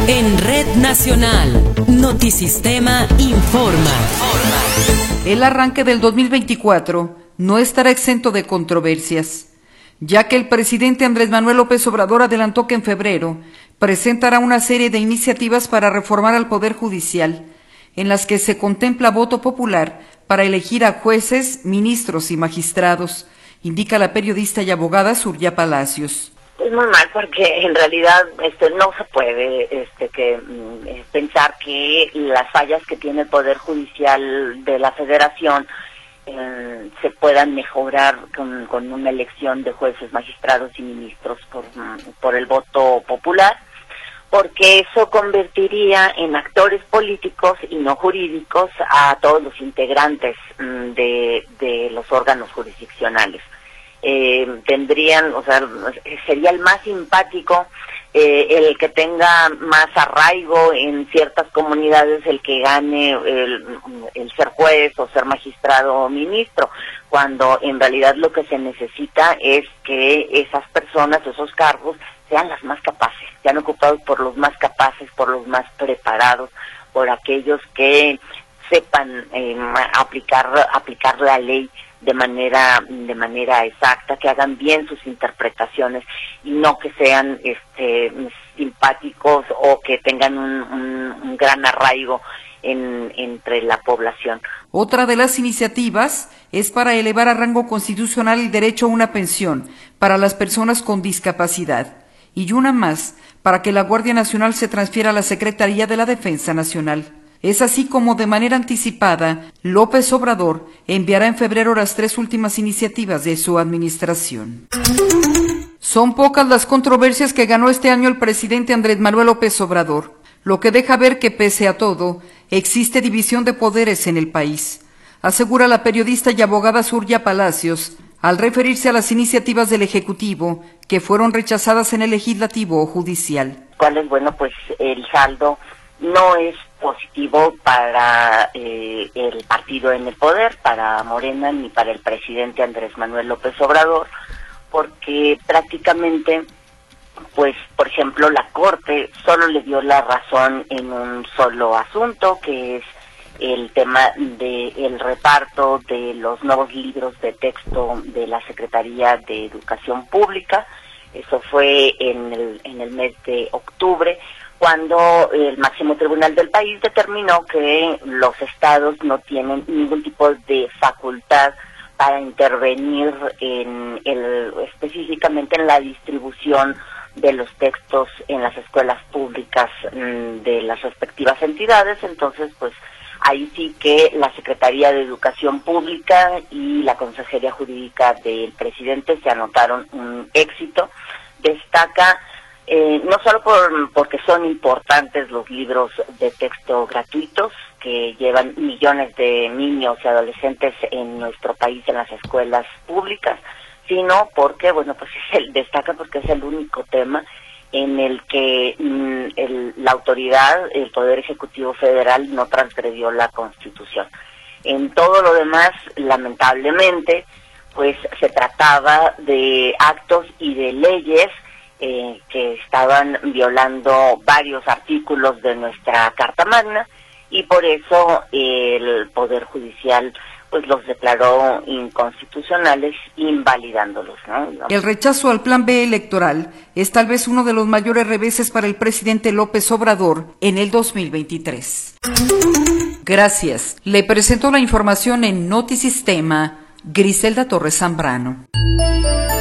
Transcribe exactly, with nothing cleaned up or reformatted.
En Red Nacional, Notisistema informa. El arranque del dos mil veinticuatro no estará exento de controversias, ya que el presidente Andrés Manuel López Obrador adelantó que en febrero presentará una serie de iniciativas para reformar al Poder Judicial, en las que se contempla voto popular para elegir a jueces, ministros y magistrados, indica la periodista y abogada Surya Palacios. Es muy mal porque en realidad este, no se puede este, que, mm, pensar que las fallas que tiene el Poder Judicial de la Federación eh, se puedan mejorar con, con una elección de jueces, magistrados y ministros por, por el voto popular, porque eso convertiría en actores políticos y no jurídicos a todos los integrantes mm, de, de los órganos jurisdiccionales. Eh, tendrían, o sea, sería el más simpático, eh, el que tenga más arraigo en ciertas comunidades, el que gane el, el ser juez o ser magistrado o ministro, cuando en realidad lo que se necesita es que esas personas, esos cargos, sean las más capaces, sean ocupados por los más capaces, por los más preparados, por aquellos que sepan eh, aplicar aplicar la ley de manera de manera exacta, que hagan bien sus interpretaciones y no que sean este simpáticos o que tengan un, un, un gran arraigo en, entre la población. Otra de las iniciativas es para elevar a rango constitucional el derecho a una pensión para las personas con discapacidad, y una más para que la Guardia Nacional se transfiera a la Secretaría de la Defensa Nacional. Es así como, de manera anticipada, López Obrador enviará en febrero las tres últimas iniciativas de su administración. Son pocas las controversias que ganó este año el presidente Andrés Manuel López Obrador, lo que deja ver que, pese a todo, existe división de poderes en el país, asegura la periodista y abogada Surya Palacios, al referirse a las iniciativas del Ejecutivo que fueron rechazadas en el Legislativo o Judicial. ¿Cuál es? Bueno, pues el saldo no es positivo para eh, el partido en el poder, para Morena, ni para el presidente Andrés Manuel López Obrador, porque prácticamente, pues, por ejemplo, la Corte solo le dio la razón en un solo asunto, que es el tema del reparto de los nuevos libros de texto de la Secretaría de Educación Pública. Eso fue en el, en el mes de octubre, cuando el máximo tribunal del país determinó que los estados no tienen ningún tipo de facultad para intervenir en el, específicamente en la distribución de los textos en las escuelas públicas mmm, de las respectivas entidades. Entonces, pues, ahí sí que la Secretaría de Educación Pública y la Consejería Jurídica del presidente se anotaron un éxito. Destaca Eh, no solo por, porque son importantes los libros de texto gratuitos que llevan millones de niños y adolescentes en nuestro país en las escuelas públicas, sino porque, bueno, pues es el, destaca porque es el único tema en el que mm, el, la autoridad, el Poder Ejecutivo Federal, no transgredió la Constitución. En todo lo demás, lamentablemente, pues se trataba de actos y de leyes Eh, que estaban violando varios artículos de nuestra Carta Magna, y por eso eh, el Poder Judicial pues los declaró inconstitucionales, invalidándolos, ¿no? El rechazo al Plan B electoral es tal vez uno de los mayores reveses para el presidente López Obrador en el dos mil veintitrés. Gracias. Le presentó la información en Notisistema Griselda Torres Zambrano.